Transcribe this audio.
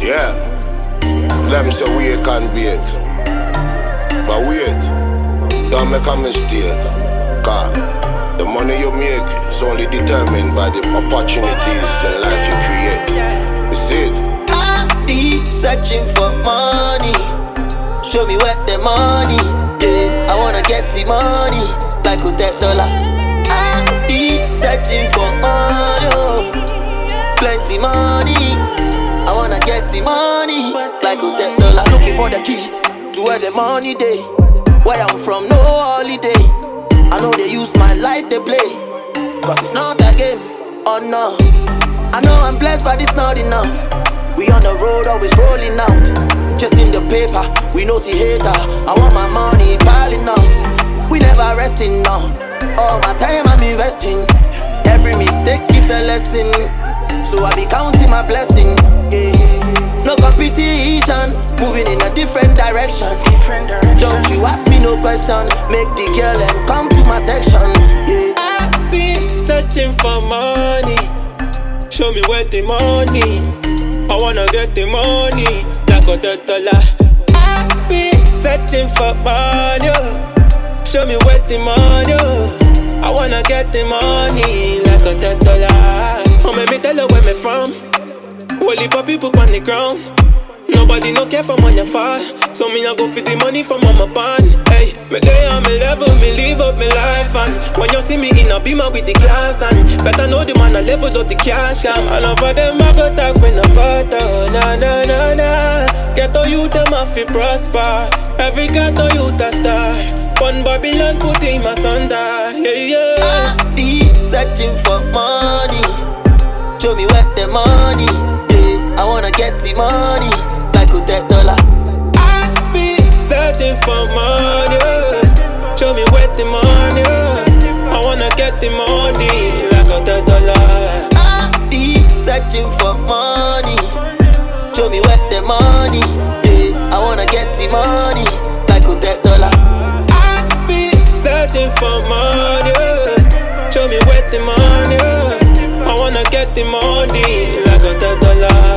Yeah. Them say wait can bait. But wait, don't make a mistake. Cause the money you make is only determined by the opportunities in life you create. You see it? I be searching for money. Show me where the money. Yeah, I wanna get the money like $100. I be searching for money, oh, plenty money. I wanna get the money like $100. Looking for the keys to where the money day. Where I'm from, no holiday. I know they use my life to play, cause it's not a game, oh no. I know I'm blessed but it's not enough. We on the road always rolling out, chasing the paper, we no see hater. I want my money piling up, we never resting now. All my time I'm investing, every mistake is a lesson. So I be counting my blessing, yeah. No competition, moving in a different direction. Don't you ask me no question, make the girl and come to my section, yeah. I be searching for money, show me where the money. I wanna get the money like $100. I be searching for money, show me where the money. I wanna get the money like $100. Oh, make me tell her where me from. Only for people on the ground. Nobody no care from when you fall. So me I go for the money from mama pan. Hey, me day on me level, me live up me life. And when you see me in a beamer with the glass and better know the man a levels of the cash. And all over them I go talk when I butter. Na na na na. Get to you them a fi prosper. Every ghetto youth a star. One Babylon put him asunder. Yeah yeah. I be searching for money. Show me where the money. Yeah, I wanna get the money like $100. I be searching for money. Show me where the money. I wanna get the money like $100. I be searching for money. Show me where the money. Yeah, I wanna get the money like $100. I be searching for money. Show me where the money. I wanna get the money like $100.